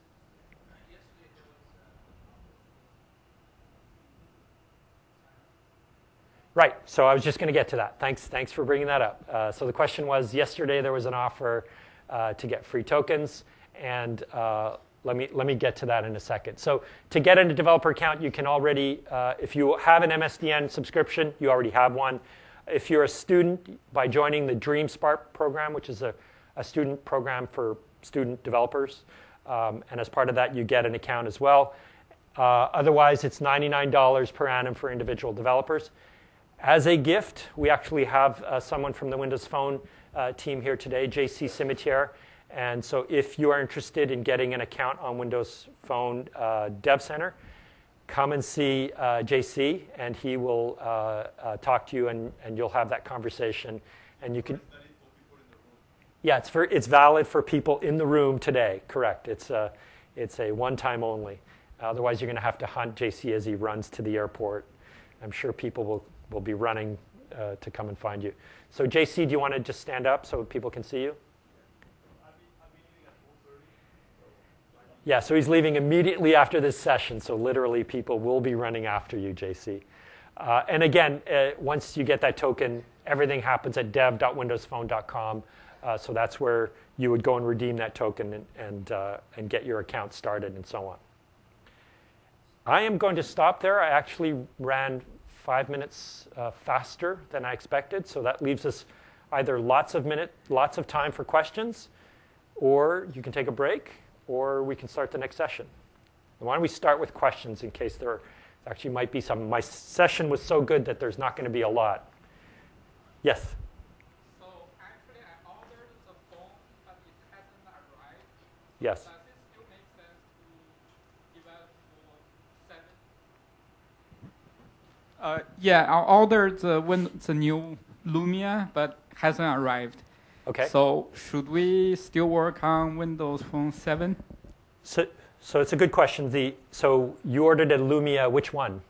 S1: Right, so I was just going to get to that. Thanks for bringing that up. So the question was, yesterday there was an offer to get free tokens, and let me get to that in a second. So to get a developer account, you can already, if you have an MSDN subscription, you already have one. If you're a student, by joining the DreamSpark program, which is a student program for student developers, and as part of that, you get an account as well. Otherwise, it's $99 per annum for individual developers. As a gift, we actually have someone from the Windows Phone team here today, JC Cimetière. And so if you are interested in getting an account on Windows Phone Dev Center, come and see JC, and he will talk to you, and you'll have that conversation. And you can. Yeah, it's valid for people in the room today. Correct. It's a one-time only. Otherwise, you're going to have to hunt JC as he runs to the airport. I'm sure people will be running to come and find you. So JC, do you want to just stand up so people can see you? Yeah, so he's leaving immediately after this session, so literally people will be running after you, JC. And again, once you get that token, everything happens at dev.windowsphone.com. So that's where you would go and redeem that token and get your account started and so on. I am going to stop there. I actually ran 5 minutes faster than I expected, so that leaves us either lots of time for questions, or you can take a break, or we can start the next session. And why don't we start with questions in case there actually might be some. My session was so good that there's not going to be a lot. Yes?
S2: So actually, I ordered the phone, but it hasn't arrived.
S1: Yes.
S2: Does it still make sense to give out for 7?
S3: Yeah, I ordered the new Lumia, but hasn't arrived.
S1: Okay.
S3: So should we still work on Windows Phone 7?
S1: So it's a good question. So you ordered a Lumia, which one?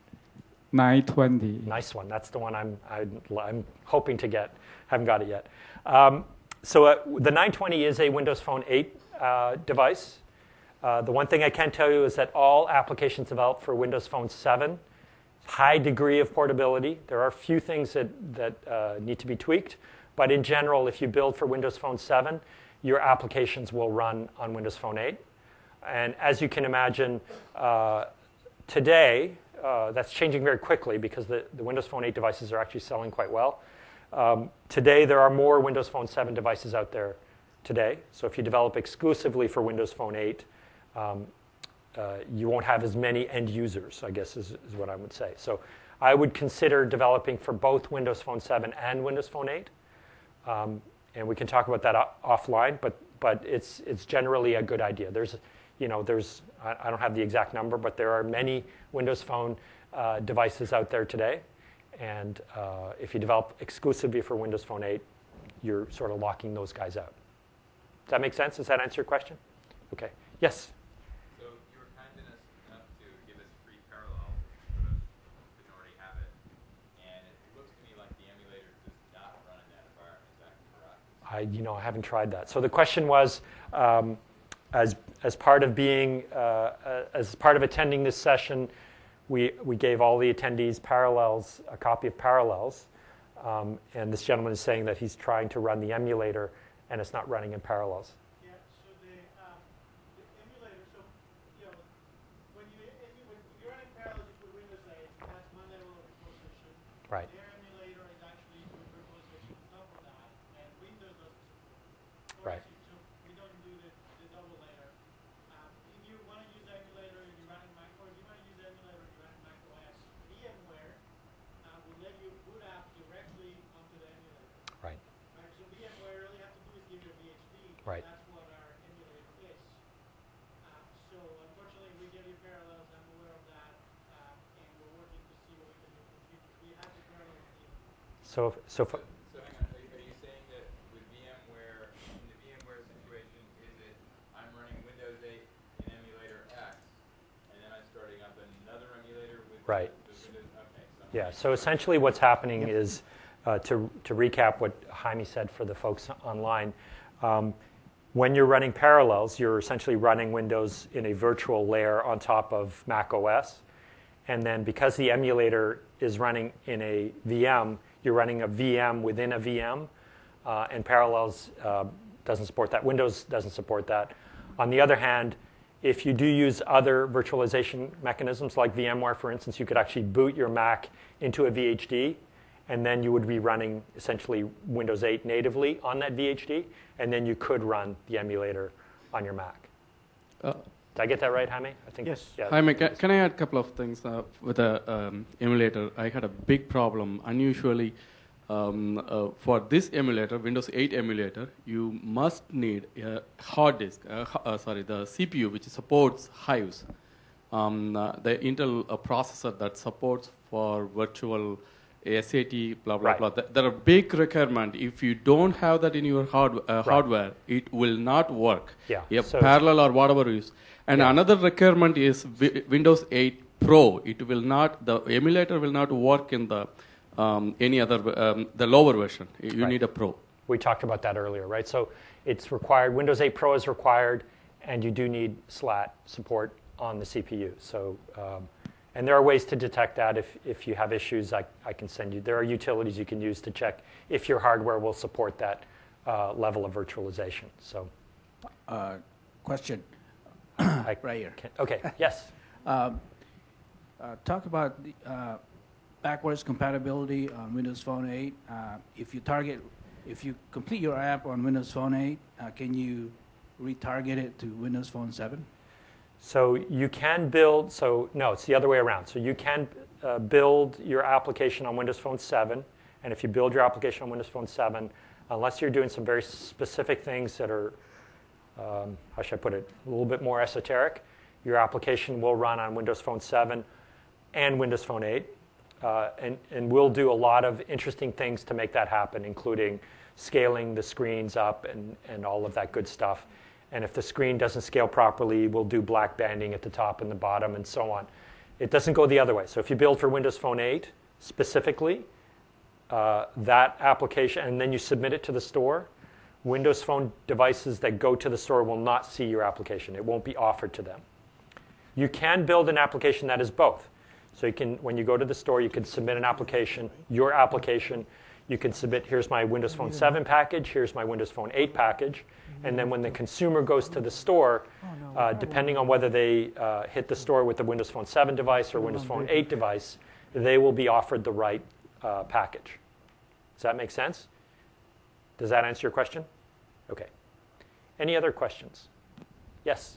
S3: 920.
S1: Nice one. That's the one I'm hoping to get. Haven't got it yet. So the 920 is a Windows Phone 8 device. The one thing I can tell you is that all applications developed for Windows Phone 7, high degree of portability. There are a few things that need to be tweaked. But in general, if you build for Windows Phone 7, your applications will run on Windows Phone 8. And as you can imagine, today, that's changing very quickly because the Windows Phone 8 devices are actually selling quite well. Today, there are more Windows Phone 7 devices out there today. So if you develop exclusively for Windows Phone 8, you won't have as many end users, I guess is what I would say. So I would consider developing for both Windows Phone 7 and Windows Phone 8. And we can talk about that offline, but it's generally a good idea. I don't have the exact number, but there are many Windows Phone devices out there today. And if you develop exclusively for Windows Phone 8, you're sort of locking those guys out. Does that make sense? Does that answer your question? Okay. Yes?
S4: So you were kind enough to give us free parallel for those who didn't already have it. And it looks to me like the emulator does not run in that environment. Is that correct?
S1: I haven't tried that. So the question was, as part of attending this session, we gave all the attendees Parallels, a copy of Parallels, and this gentleman is saying that he's trying to run the emulator and it's not running in Parallels.
S5: Yeah, so the emulator, so when you're running Parallels with Windows 8, that's one level of virtualization.
S1: Right.
S5: Their emulator is actually doing virtualization on top of that, and Windows doesn't support it.
S1: Right.
S5: So we don't do the double layer. If you want to use the emulator and you're running Mac, or if you want to use the emulator and you're running Mac OS, VMware will let you boot up directly onto the emulator.
S1: Right.
S5: Right, so VMware, all you have to do is give you a VHD.
S1: Right.
S5: That's what our emulator is. So unfortunately, we gave you Parallels. I'm aware of that, and we're working to see what we can do in the future. We have the Parallels team.
S1: So
S4: So hang on, are you saying that with VMware, in the VMware situation, is it I'm running Windows 8 in emulator X, and then I'm starting up another emulator with
S1: Right.
S4: the Windows? Okay.
S1: yeah, so essentially what's happening is, to recap what Jaime said for the folks online, when you're running Parallels, you're essentially running Windows in a virtual layer on top of Mac OS. And then because the emulator is running in a VM, you're running a VM within a VM, and Parallels doesn't support that. Windows doesn't support that. On the other hand, if you do use other virtualization mechanisms like VMware, for instance, you could actually boot your Mac into a VHD, and then you would be running essentially Windows 8 natively on that VHD, and then you could run the emulator on your Mac. Did I get that right, Jaime? I think
S5: Yes.
S1: Yeah.
S6: Hi, Mike. Can I add a couple of things with the emulator? I had a big problem. Unusually, for this emulator, Windows 8 emulator, you must need a hard disk. The CPU, which supports Hives, the Intel processor that supports for virtual SAT, blah blah
S1: Right.
S6: blah. There are big requirement. If you don't have that in your hardware, it will not work.
S1: Yeah.
S6: A
S1: So-
S6: parallel or whatever you use. And
S1: Yeah.
S6: another requirement is Windows 8 Pro. It will not. The emulator will not work in the any other the lower version. You
S1: Right.
S6: need a Pro.
S1: We talked about that earlier, right? So it's required. Windows 8 Pro is required, and you do need SLAT support on the CPU. So And there are ways to detect that. If you have issues, I can send you. There are utilities you can use to check if your hardware will support that level of virtualization. So,
S7: Question
S1: I
S7: right here.
S1: okay, yes.
S7: Talk about the, backwards compatibility on Windows Phone 8. If you complete your app on Windows Phone 8, can you retarget it to Windows Phone 7?
S1: So you can build, no, it's the other way around. So you can build your application on Windows Phone 7, and if you build your application on Windows Phone 7, unless you're doing some very specific things that are, how should I put it, a little bit more esoteric, your application will run on Windows Phone 7 and Windows Phone 8. And we'll do a lot of interesting things to make that happen, including scaling the screens up and all of that good stuff. And if the screen doesn't scale properly, we'll do black banding at the top and the bottom and so on. It doesn't go the other way. So if you build for Windows Phone 8 specifically, that application, and then you submit it to the store, Windows Phone devices that go to the store will not see your application. It won't be offered to them. You can build an application that is both. So you can, when you go to the store, you can submit an application, your application. You can submit, here's my Windows Phone 7 package, here's my Windows Phone 8 package. And then when the consumer goes to the store, depending on whether they hit the store with the Windows Phone 7 device or Windows Phone 8 device, they will be offered the right package. Does that make sense? Does that answer your question? Okay. Any other questions? Yes?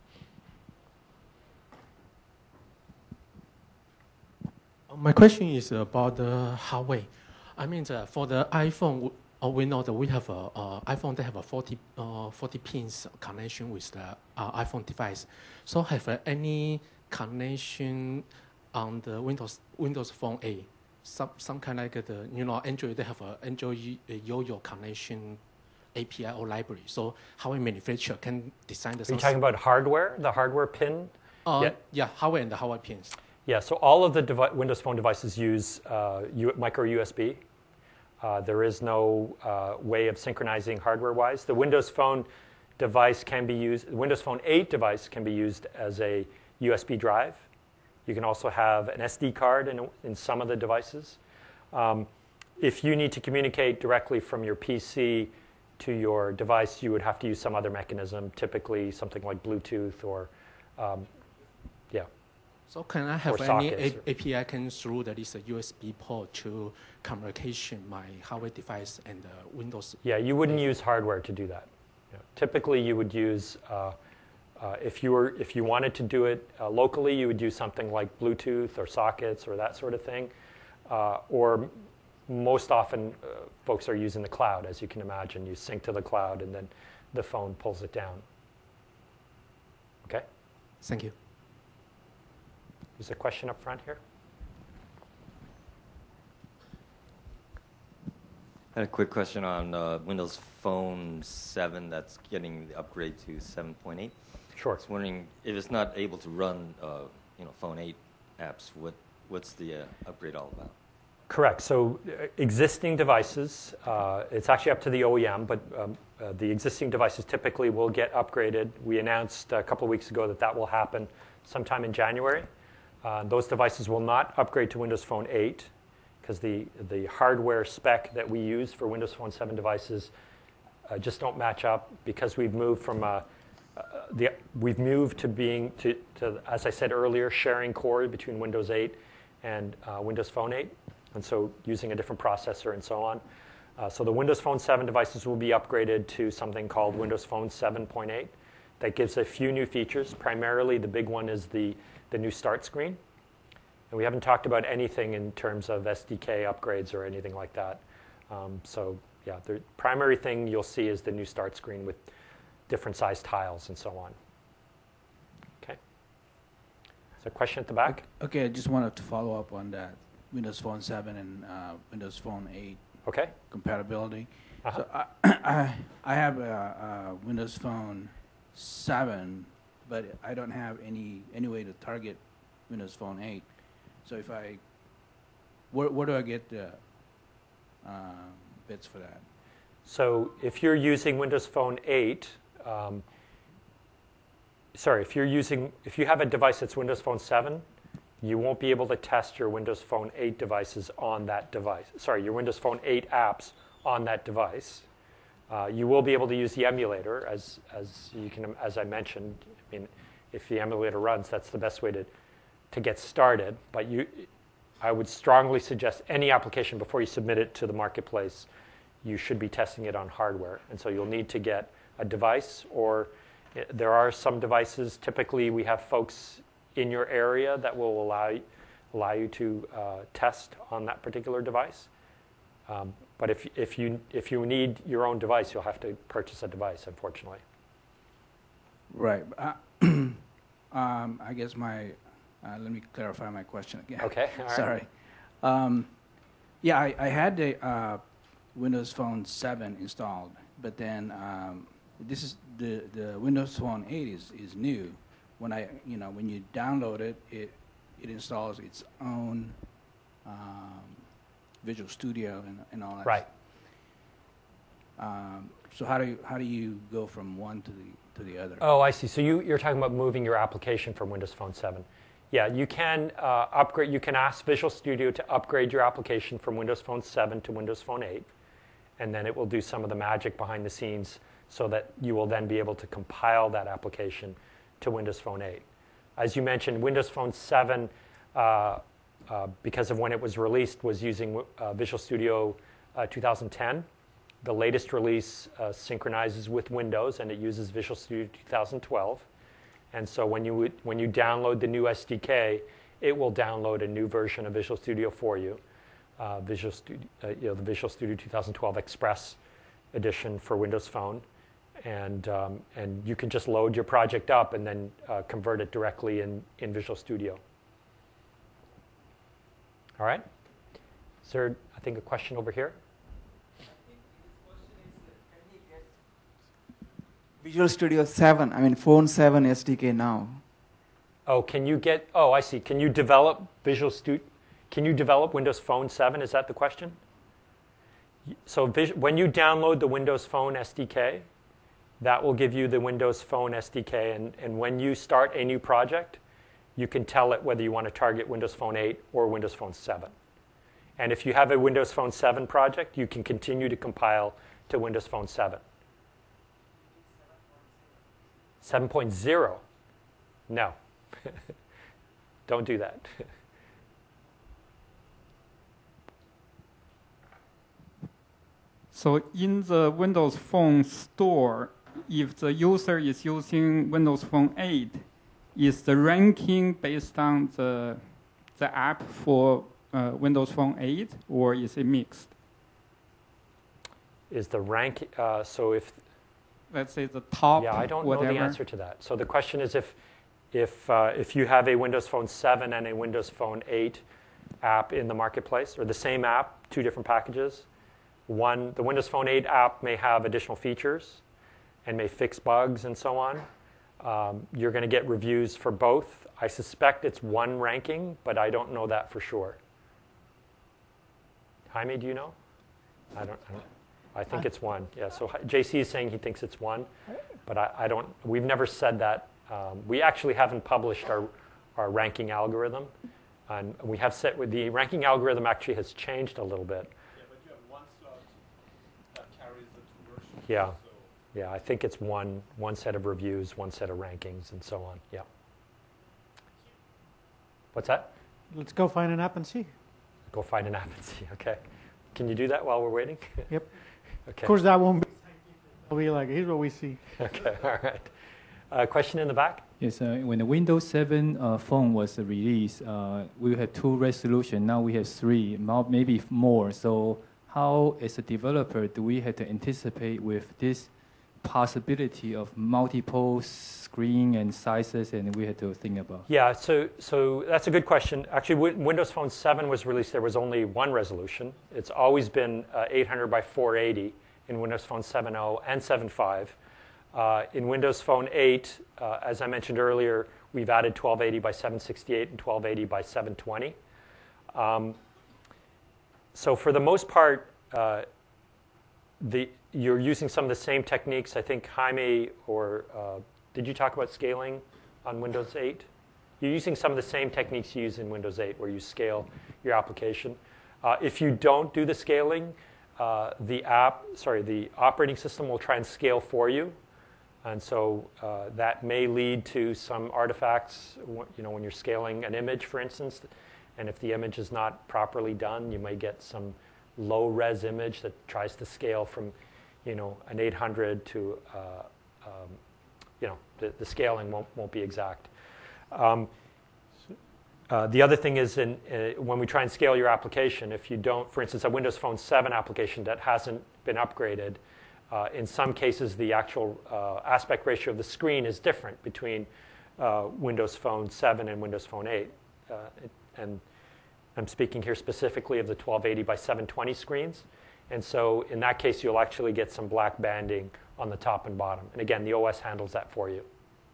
S8: My question is about the hardware. I mean, for the iPhone, we know that we have a iPhone that have a 40 pins connection with the iPhone device. So have any connection on the Windows Phone 8? Some kind of like the Android, they have a Android Yo-Yo connection API or library. So how a manufacturer can design the.
S1: Are you talking about hardware, the hardware pin?
S8: Yeah, hardware and the hardware pins.
S1: Yeah, so all of the Windows Phone devices use micro USB. There is no way of synchronizing hardware-wise. The Windows Phone device can be used, the Windows Phone 8 device can be used as a USB drive. You can also have an SD card in some of the devices. If you need to communicate directly from your PC to your device, you would have to use some other mechanism, typically something like Bluetooth or, yeah.
S8: So can I have any API can through that is a USB port to communication my hardware device and Windows?
S1: Yeah, you wouldn't use hardware to do that. Yeah. Typically, you would use if you wanted to do it locally, you would use something like Bluetooth or sockets or that sort of thing. Or most often, folks are using the cloud, as you can imagine. You sync to the cloud, and then the phone pulls it down. Okay.
S8: Thank you.
S1: There's a question up front here.
S9: I had a quick question on Windows Phone 7 that's getting the upgrade to 7.8.
S1: Sure.
S9: I was wondering if it's not able to run, Phone 8 apps. What's the upgrade all about?
S1: Correct. So existing devices, it's actually up to the OEM, but the existing devices typically will get upgraded. We announced a couple of weeks ago that will happen sometime in January. Those devices will not upgrade to Windows Phone 8 because the hardware spec that we use for Windows Phone 7 devices just don't match up because we've moved from we've moved to being to as I said earlier, sharing core between Windows 8 and Windows Phone 8, and so using a different processor and so on. So the Windows Phone 7 devices will be upgraded to something called Windows Phone 7.8. That gives a few new features. Primarily, the big one is the new start screen. And we haven't talked about anything in terms of SDK upgrades or anything like that. So yeah, the primary thing you'll see is the new start screen with different size tiles and so on. Okay. Is there a question at the back?
S7: Okay, I just wanted to follow up on that Windows Phone 7 and Windows Phone 8
S1: Okay.
S7: compatibility.
S1: Uh-huh.
S7: So I have a Windows Phone 7, but I don't have any way to target Windows Phone 8. So if where do I get the bits for that?
S1: So if you're using Windows Phone 8, if you have a device that's Windows Phone 7, You won't be able to test your Windows Phone 8 devices on that device. Sorry, your Windows Phone 8 apps on that device. You will be able to use the emulator, as I mentioned. I mean, if the emulator runs, that's the best way to get started. But I would strongly suggest any application before you submit it to the marketplace, you should be testing it on hardware. And so you'll need to get a device, or there are some devices. Typically, we have folks in your area that will allow you to test on that particular device. But if you need your own device, you'll have to purchase a device, unfortunately.
S7: Right. I guess let me clarify my question again.
S1: Okay. All right.
S7: Sorry. Yeah, I had the Windows Phone 7 installed, but then this is the Windows Phone 8 is new. When you download it, it installs its own Visual Studio and all that.
S1: Right.
S7: So how do you go from one to the other?
S1: Oh, I see. So you're talking about moving your application from Windows Phone 7. Yeah, you can upgrade. You can ask Visual Studio to upgrade your application from Windows Phone 7 to Windows Phone 8, and then it will do some of the magic behind the scenes so that you will then be able to compile that application to Windows Phone 8. As you mentioned, Windows Phone 7, because of when it was released, was using Visual Studio 2010. The latest release synchronizes with Windows, and it uses Visual Studio 2012. And so when you download the new SDK, it will download a new version of Visual Studio for you, the Visual Studio 2012 Express edition for Windows Phone, and you can just load your project up and then convert it directly in Visual Studio. All right. Is there, I think, a question over here?
S10: Visual Studio 7, I mean Phone 7 SDK now.
S1: Oh, I see. Can you develop Can you develop Windows Phone 7? Is that the question? So when you download the Windows Phone SDK, that will give you the Windows Phone SDK. And when you start a new project, you can tell it whether you want to target Windows Phone 8 or Windows Phone 7. And if you have a Windows Phone 7 project, you can continue to compile to Windows Phone 7. 7.0? No. Don't do that.
S3: So in the Windows Phone store, if the user is using Windows Phone 8, is the ranking based on the app for Windows Phone 8, or is it mixed?
S1: Is the rank, so if...
S3: Let's say the top,
S1: yeah, I don't
S3: whatever.
S1: know the answer to that. So the question is if you have a Windows Phone 7 and a Windows Phone 8 app in the marketplace, or the same app, two different packages, the Windows Phone 8 app may have additional features and may fix bugs and so on. You're going to get reviews for both. I suspect it's one ranking, but I don't know that for sure. Jaime, do you know? I don't. I think it's one. Yeah. So JC is saying he thinks it's one, but I don't. We've never said that. We actually haven't published our ranking algorithm, and we have set with the ranking algorithm actually has changed a little bit.
S2: Yeah, but you have one slot that carries the two versions.
S1: Yeah.
S2: So
S1: Yeah, I think it's one set of reviews, one set of rankings, and so on. Yeah. What's that?
S11: Let's go find an app and see.
S1: Go find an app and see. Okay. Can you do that while we're waiting?
S11: Yep.
S1: Okay.
S11: Of course, that won't be. I'll be like, here's what we see.
S1: Okay. All right. Question in the back?
S12: Yes. When the Windows 7 phone was released, we had 2 resolutions. Now we have 3, maybe more. So how, as a developer, do we have to anticipate with this possibility of multiple screen and sizes, and we had to think about?
S1: Yeah, so that's a good question. Actually, when Windows Phone 7 was released, there was only one resolution. It's always been 800 by 480 in Windows Phone 7.0 and 7.5. In Windows Phone 8, as I mentioned earlier, we've added 1280 by 768 and 1280 by 720. So for the most part, you're using some of the same techniques. I think Jaime, or did you talk about scaling on Windows 8? you're using some of the same techniques you use in Windows 8 where you scale your application. If you don't do the scaling, the operating system will try and scale for you. And so that may lead to some artifacts, when you're scaling an image, for instance. And if the image is not properly done, you may get some low-res image that tries to scale from, an 800 to, the scaling won't be exact. The other thing is when we try and scale your application, if you don't, for instance, a Windows Phone 7 application that hasn't been upgraded, in some cases the actual aspect ratio of the screen is different between Windows Phone 7 and Windows Phone 8. And I'm speaking here specifically of the 1280 by 720 screens. And so in that case, you'll actually get some black banding on the top and bottom. And again, the OS handles that for you.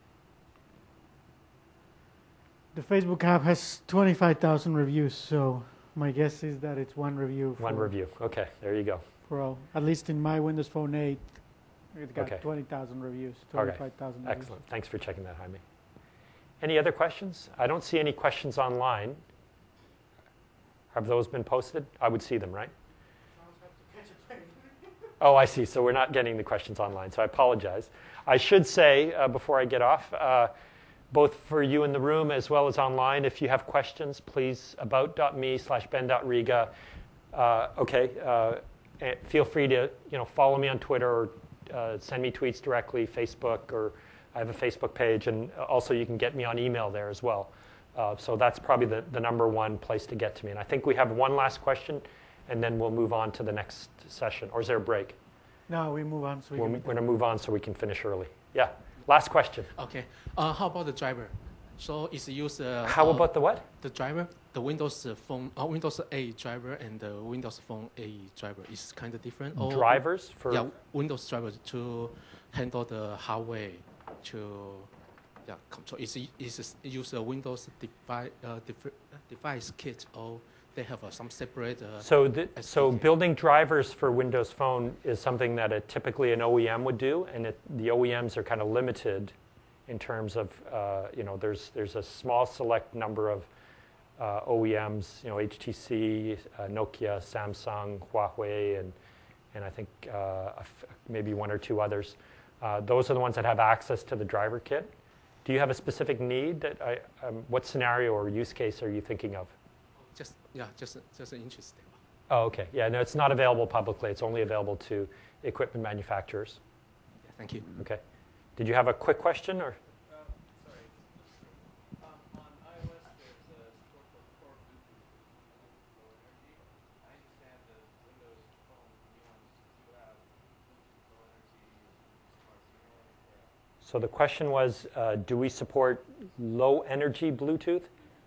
S11: The Facebook app has 25,000 reviews, so my guess is that it's one review.
S1: One review. Okay, there you go.
S11: For all, at least in my Windows Phone 8, it got
S1: Okay.
S11: 20,000 reviews,
S1: Okay.
S11: 25,000 reviews.
S1: Excellent. Thanks for checking that, Jaime. Any other questions? I don't see any questions online. Have those been posted? I would see them, right? Oh, I see. So we're not getting the questions online, so I apologize. I should say, before I get off, both for you in the room as well as online, if you have questions, please, about.me/ben.riga. Feel free to follow me on Twitter or send me tweets directly, Facebook, or I have a Facebook page, and also you can get me on email there as well. So that's probably the number one place to get to me. And I think we have one last question, and then we'll move on to the next session. Or is there a break?
S11: No, we move on. So
S1: we're going to move on so we can finish early. Yeah, last question.
S8: Okay. How about the driver? So it's used.
S1: How about the what?
S8: The driver, the Windows Phone, Windows 8 driver and the Windows Phone 8 driver is kind of different. Or
S1: drivers for?
S8: Yeah, Windows drivers to handle the hardware so it's use a Windows device kit, or they have some separate.
S1: So building drivers for Windows Phone is something that typically an OEM would do, and the OEMs are kind of limited in terms of there's a small select number of OEMs, HTC, Nokia, Samsung, Huawei, and I think maybe one or two others. Those are the ones that have access to the driver kit. Do you have a specific need? What scenario or use case are you thinking of?
S8: Just interesting.
S1: Oh, okay. Yeah, no, it's not available publicly. It's only available to equipment manufacturers.
S8: Yeah, thank you.
S1: Okay. Did you have a quick question or?
S2: Sorry. On iOS, there's support for core Bluetooth low energy. I understand that Windows Phone new ones do have Bluetooth low energy smart signal.
S1: So the question was, do we support low energy Bluetooth?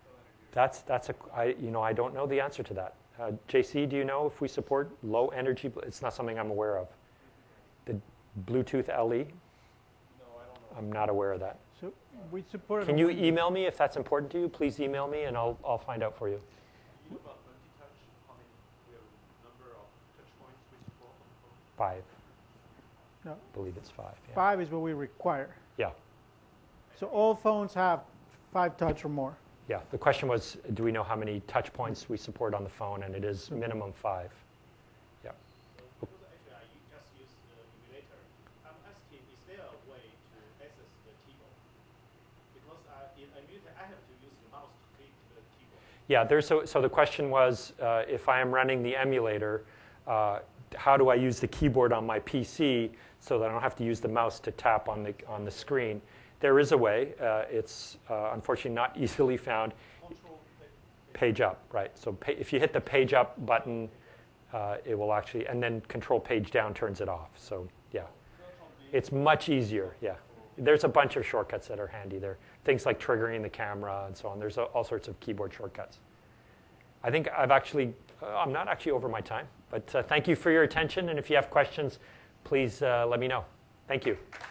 S1: I don't know the answer to that. JC, do you know if we support low energy? It's not something I'm aware of. The Bluetooth LE?
S2: No, I don't know.
S1: I'm not aware of that.
S11: So we support.
S1: Can you email me if that's important to you? Please email me and I'll find out for you.
S2: You about multi-touch? How many? We have a number of touch points we support on the phone.
S1: 5.
S11: No.
S1: I believe it's 5. Yeah.
S11: 5 is what we require.
S1: Yeah.
S11: So all phones have 5 touch or more.
S1: Yeah. The question was, do we know how many touch points we support on the phone? And it is minimum 5. Yeah.
S2: Because actually I just use the emulator. I'm asking, is there a way to access the keyboard? Because in emulator, I have to use the mouse to click the keyboard.
S1: Yeah. So the question was, if I am running the emulator, how do I use the keyboard on my PC so that I don't have to use the mouse to tap on the screen? There is a way. It's unfortunately not easily found. Page up, right. So if you hit the page up button, it will actually, and then control page down turns it off. So yeah, it's much easier. Yeah, there's a bunch of shortcuts that are handy there. Things like triggering the camera and so on. There's all sorts of keyboard shortcuts. I think I'm not actually over my time, but thank you for your attention. And if you have questions, please let me know. Thank you.